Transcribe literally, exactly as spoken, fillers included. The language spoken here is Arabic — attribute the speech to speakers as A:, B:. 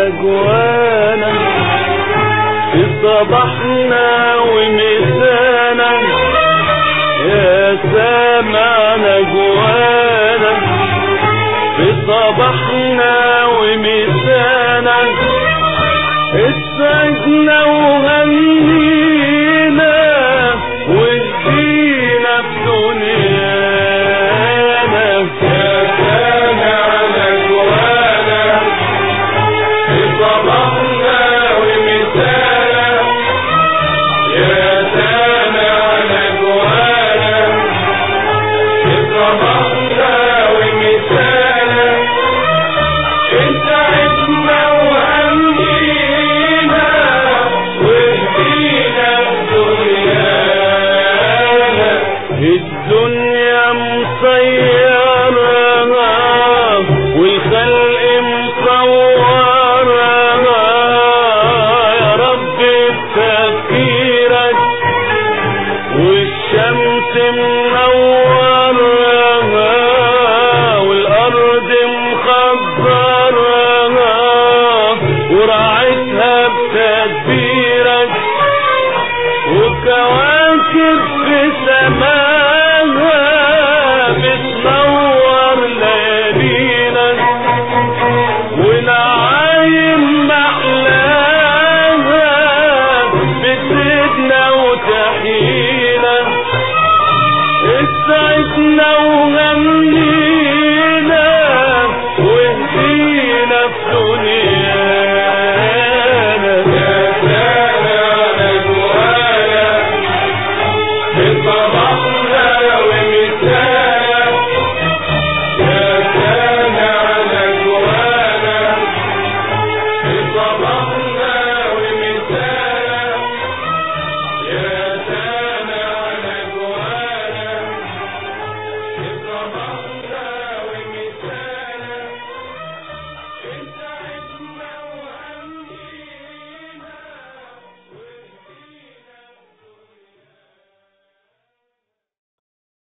A: جوانا في صباحنا ومسانا، يا سامعنا جوانا في صباحنا ومسانا، اسعدنا وهنينا واهدينا في دنيانا، يا سامعنا جوانا في صباحنا ومسانا، يا سامعنا جوانا في صباحنا ومسانا، اسعدنا وهنينا واهدينا في دنيانا. الدنيا مصيرها والخلق مصورها، يا رب بتفكيرك والشمس منورها والارض مخضرها وراعتها بتدبيرك، وكواكب في سماها بتنور ليالينا، ونعايم محلاها بتزيدنا وتحيينا، اسعدنا وهنينا